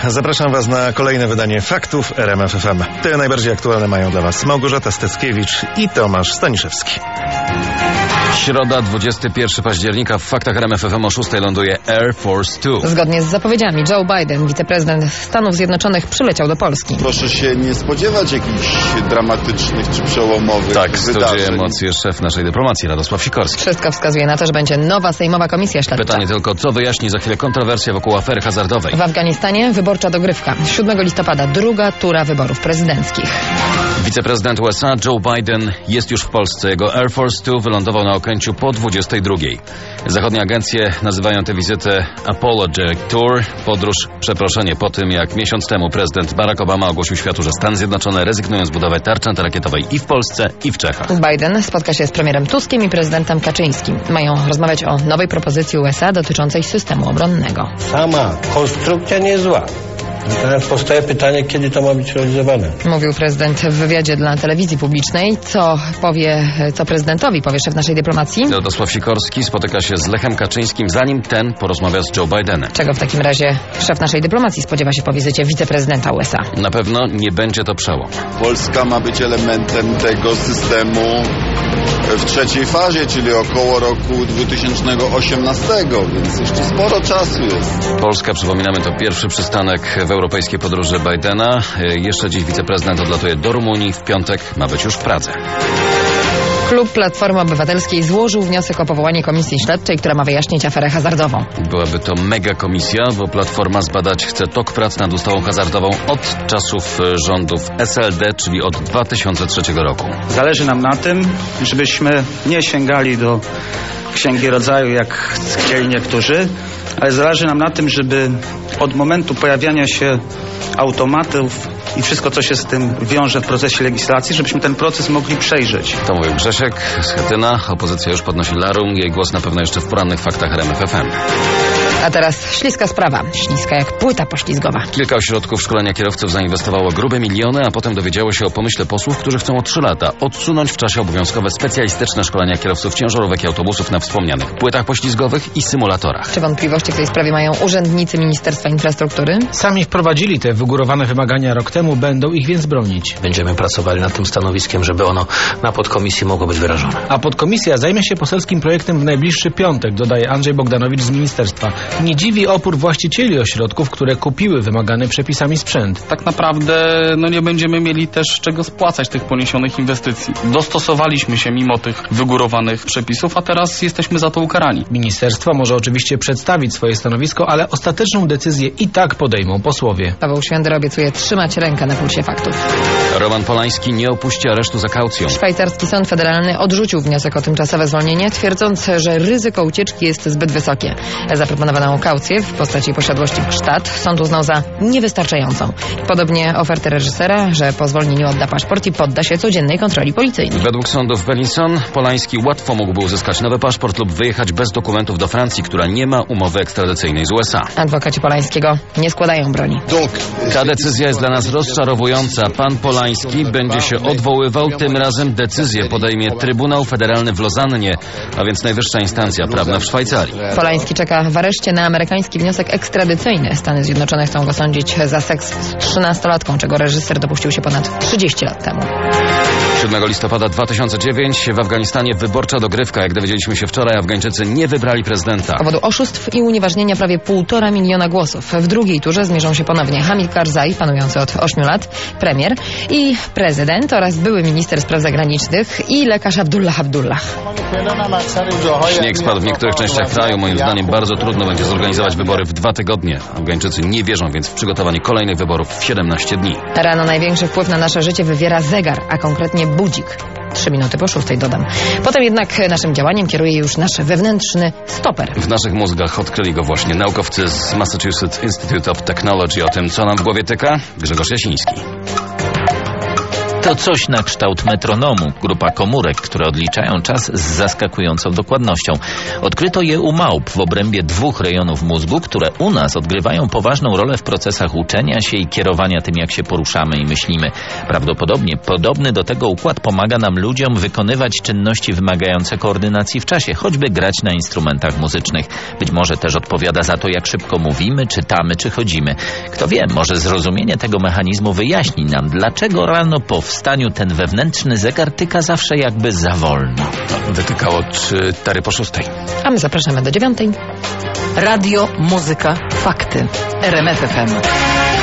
Zapraszam Was na kolejne wydanie Faktów RMF FM. Te najbardziej aktualne mają dla Was Małgorzata Steckiewicz i Tomasz Staniszewski. Środa, 21 października. W Faktach RMF FM o 6 ląduje Air Force 2. Zgodnie z zapowiedziami Joe Biden, wiceprezydent Stanów Zjednoczonych, przyleciał do Polski. Proszę się nie spodziewać jakichś dramatycznych czy przełomowych Tak, wydarzeń. studiuje emocje szef naszej dyplomacji, Radosław Sikorski. Wszystko wskazuje na to, że będzie nowa sejmowa komisja śledcza. Pytanie tylko, co wyjaśni za chwilę kontrowersję wokół afery hazardowej. W Afganistanie wyborcza dogrywka. 7 listopada druga tura wyborów prezydenckich. Wiceprezydent USA Joe Biden jest już w Polsce. Jego Air Force 2 wylądował na Okęciu po 22. Zachodnie agencje nazywają tę wizytę Apologetic Tour. Podróż, przeproszenie po tym, jak miesiąc temu prezydent Barack Obama ogłosił światu, że Stany Zjednoczone rezygnują z budowy tarczy antyrakietowej i w Polsce, i w Czechach. Biden spotka się z premierem Tuskiem i prezydentem Kaczyńskim. Mają rozmawiać o nowej propozycji USA dotyczącej systemu obronnego. Sama konstrukcja nie jest zła. Teraz powstaje pytanie, kiedy to ma być realizowane. Mówił prezydent w wywiadzie dla telewizji publicznej. Co prezydentowi powie szef naszej dyplomacji? Radosław Sikorski spotyka się z Lechem Kaczyńskim, zanim ten porozmawia z Joe Bidenem. Czego w takim razie szef naszej dyplomacji spodziewa się po wizycie wiceprezydenta USA? Na pewno nie będzie to przełom. Polska ma być elementem tego systemu w trzeciej fazie, czyli około roku 2018, więc jeszcze sporo czasu jest. Polska, przypominamy, to pierwszy przystanek w europejskiej podróży Bidena. Jeszcze dziś wiceprezydent odlatuje do Rumunii. W piątek ma być już w Pradze. Klub Platformy Obywatelskiej złożył wniosek o powołanie komisji śledczej, która ma wyjaśnić aferę hazardową. Byłaby to mega komisja, bo Platforma zbadać chce tok prac nad ustawą hazardową od czasów rządów SLD, czyli od 2003 roku. Zależy nam na tym, żebyśmy nie sięgali do Księgi Rodzaju, jak chcieli niektórzy, ale zależy nam na tym, żeby od momentu pojawiania się automatów i wszystko, co się z tym wiąże w procesie legislacji, żebyśmy ten proces mogli przejrzeć. To mówił Grzesiek Schetyna. Opozycja już podnosi larum. Jej głos na pewno jeszcze w porannych Faktach RMF FM. A teraz śliska sprawa. Śliska jak płyta poślizgowa. Kilka ośrodków szkolenia kierowców zainwestowało grube miliony, a potem dowiedziało się o pomyśle posłów, którzy chcą o 3 lata odsunąć w czasie obowiązkowe specjalistyczne szkolenia kierowców ciężarówek i autobusów na wspomnianych płytach poślizgowych i symulatorach. Czy wątpliwości w tej sprawie mają urzędnicy Ministerstwa Infrastruktury? Sami wprowadzili te wygórowane wymagania rok temu, będą ich więc bronić. Będziemy pracowali nad tym stanowiskiem, żeby ono na podkomisji mogło być wyrażone. A podkomisja zajmie się poselskim projektem w najbliższy piątek, dodaje Andrzej Bogdanowicz z ministerstwa. Nie dziwi opór właścicieli ośrodków, które kupiły wymagany przepisami sprzęt. Tak naprawdę nie będziemy mieli też czego spłacać tych poniesionych inwestycji. Dostosowaliśmy się mimo tych wygórowanych przepisów, a teraz jesteśmy za to ukarani. Ministerstwo może oczywiście przedstawić swoje stanowisko, ale ostateczną decyzję i tak podejmą posłowie. Paweł Świędry obiecuje trzymać rękę na pulsie faktów. Roman Polański nie opuści aresztu za kaucją. Szwajcarski sąd federalny odrzucił wniosek o tymczasowe zwolnienie, twierdząc, że ryzyko ucieczki jest zbyt wysokie. Zaproponowaną kaucję w postaci posiadłości w sztat sąd uznał za niewystarczającą. Podobnie ofertę reżysera, że po zwolnieniu odda paszport i podda się codziennej kontroli policyjnej. Według sądu w Bellinson Polański łatwo mógłby uzyskać nowy paszport lub wyjechać bez dokumentów do Francji, która nie ma umowy ekstradycyjnej z USA. Adwokaci Polańskiego nie składają broni. Ta decyzja jest dla nas rozczarowująca. Pan Polański będzie się odwoływał. Tym razem decyzję podejmie Trybunał Federalny w Lozannie, a więc najwyższa instancja prawna w Szwajcarii. Polański czeka w areszcie na amerykański wniosek ekstradycyjny. Stany Zjednoczone chcą go sądzić za seks z 13-latką, czego reżyser dopuścił się ponad 30 lat temu. 7 listopada 2009 w Afganistanie wyborcza dogrywka. Jak dowiedzieliśmy się wczoraj, Afgańczycy nie wybrali prezydenta. Z powodu oszustw i unieważnienia prawie 1,5 miliona głosów. W drugiej turze zmierzą się ponownie Hamid Karzai, panujący od 8 lat, premier i prezydent oraz były minister spraw zagranicznych i lekarz Abdullah. Śnieg spadł w niektórych częściach kraju. Moim zdaniem bardzo trudno będzie zorganizować wybory w 2 tygodnie. Afgańczycy nie wierzą więc w przygotowanie kolejnych wyborów w 17 dni. Rano największy wpływ na nasze życie wywiera zegar, a konkretnie budzik. 3 minuty po 6 dodam. Potem jednak naszym działaniem kieruje już nasz wewnętrzny stoper. W naszych mózgach odkryli go właśnie naukowcy z Massachusetts Institute of Technology. O tym, co nam w głowie tyka, Grzegorz Jasiński. To coś na kształt metronomu, grupa komórek, które odliczają czas z zaskakującą dokładnością. Odkryto je u małp w obrębie 2 rejonów mózgu, które u nas odgrywają poważną rolę w procesach uczenia się i kierowania tym, jak się poruszamy i myślimy. Prawdopodobnie podobny do tego układ pomaga nam ludziom wykonywać czynności wymagające koordynacji w czasie, choćby grać na instrumentach muzycznych. Być może też odpowiada za to, jak szybko mówimy, czytamy czy chodzimy. Kto wie, może zrozumienie tego mechanizmu wyjaśni nam, dlaczego rano po wstaniu ten wewnętrzny zegar tyka zawsze jakby za wolno. Wytykało 4:06. A my zapraszamy do 9:00. Radio, muzyka, fakty. RMF FM.